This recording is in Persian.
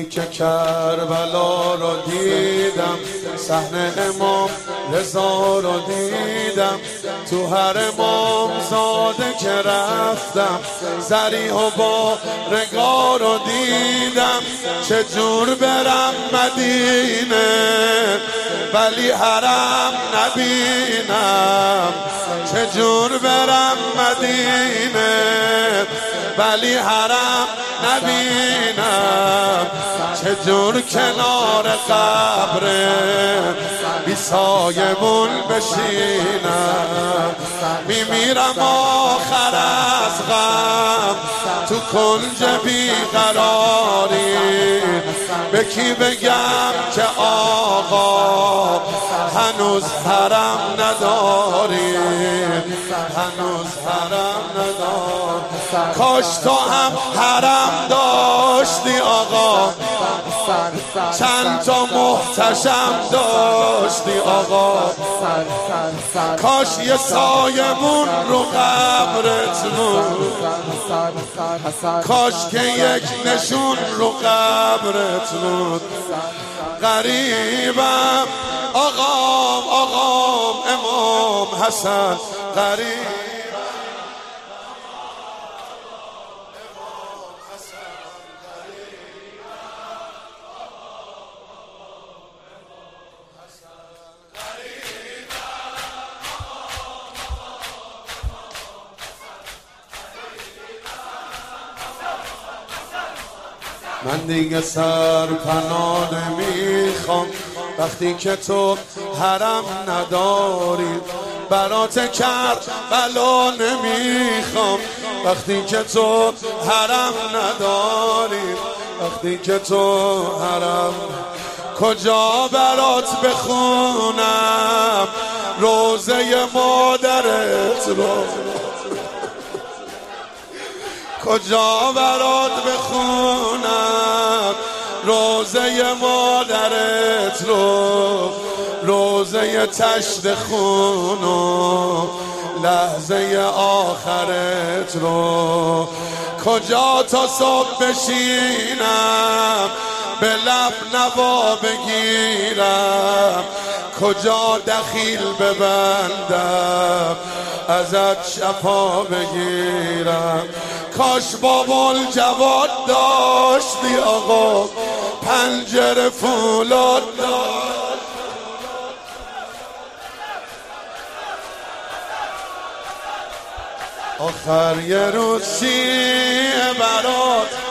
وقتی که کربلا رو دیدم، صحنه امام رضا رو دیدم، تو هر امام زاده که رفتم، ذریح و بارگا رو دیدم. چجور برم مدینه ولی حرم نبینم، چجور برم مدینه ولی حرم نبینم، چجور کنار قبر بی سایمون بشینم. میمیرم آخر از غم تو کنج بیقراری، به کی بگم که آقا هنوز حرم نداری، هنوز حرم نداری. کاش تو هم حرم داشتی آقا، چند تا محتشم داشتی آقا، کاش یه سایمون رو قبرت بود، کاش که یک نشون رو قبرت بود. غریبم آقام امام حسن، غریب من دیگه سرپناه نمیخوام وقتی که تو حرم نداری، برات کربلا نمیخوام وقتی که تو حرم نداری، وقتی که تو حرم. کجا برات بخونم روزه مادرت رو، کجا برات بخونم روزه مادرت رو، روزه تشت خون و لحظه آخرت رو. کجا تا صبح بشینم به لب نوا بگیرم، کجا دخیل ببندم ازت شفا بگیرم. کاش بابا الجواد داشتی آقا، پنجره فولاد داشت. آخر یه روز چیه برات